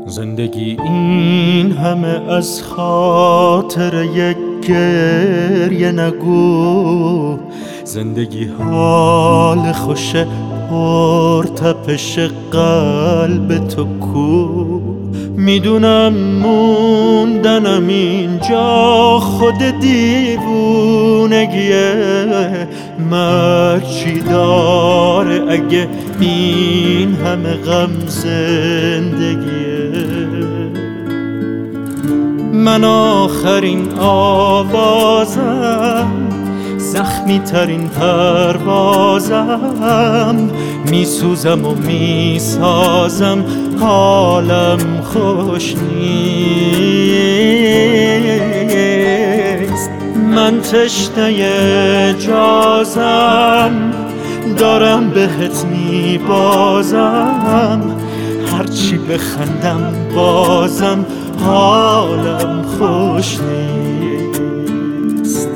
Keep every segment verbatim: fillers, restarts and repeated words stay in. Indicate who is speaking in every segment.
Speaker 1: زندگی این همه از خاطر یک گریه نگو، زندگی حال خوش پر تپش قلب تو کو. میدونم موندنم اینجا خود دیوونگیه، مرگ چی داره اگه این همه غم زندگیه. من آخرین آوازم، زخمی ترین پروازم، میسوزم و میسازم حالم خوش نیست. من تشنه جازم، دارم بهت میبازم، هرچی بخندم بازم حالم خوش نیست.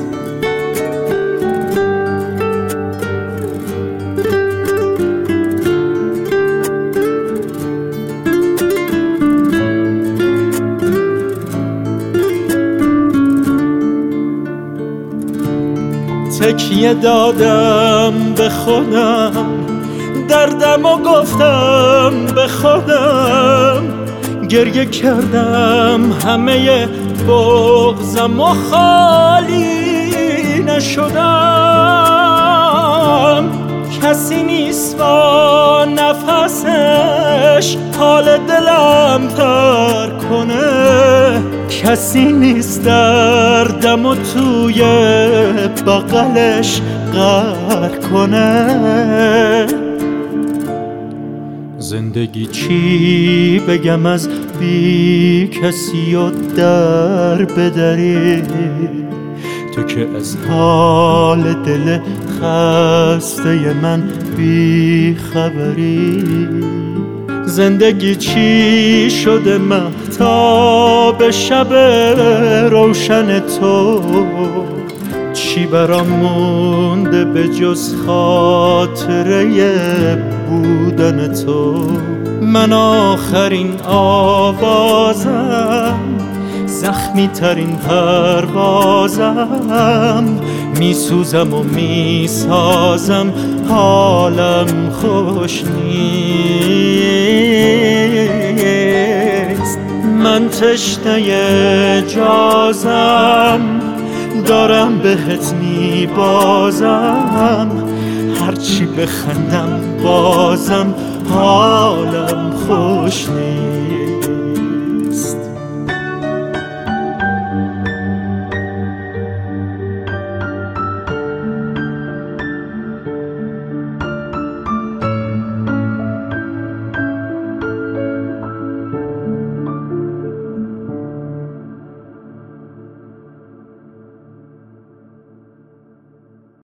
Speaker 1: تکیه دادم به خودم، دردم و گفتم به خودم، گریه کردم همه بغضم و خالی نشدم. کسی نیست با نفسش حال دلم تر کنه، کسی نیست دردم و توی بغلش غرق کنه. زندگی چی بگم از بی کسی و در بدری، تو که از حال دل خسته من بی خبری. زندگی چی شده مهتاب شب روشن تو، چی برام مونده به جز خاطره بودن تو. من آخرین آوازم، زخمی ترین پروازم، میسوزم و میسازم حالم خوش نیست. من تشنه جازم، دارم بهت میبازم، هرچی بخندم بازم حالم خوش نیست.